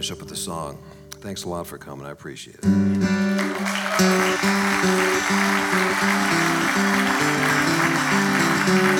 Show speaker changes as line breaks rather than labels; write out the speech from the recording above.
finish up with the song. Thanks a lot for coming. I appreciate it.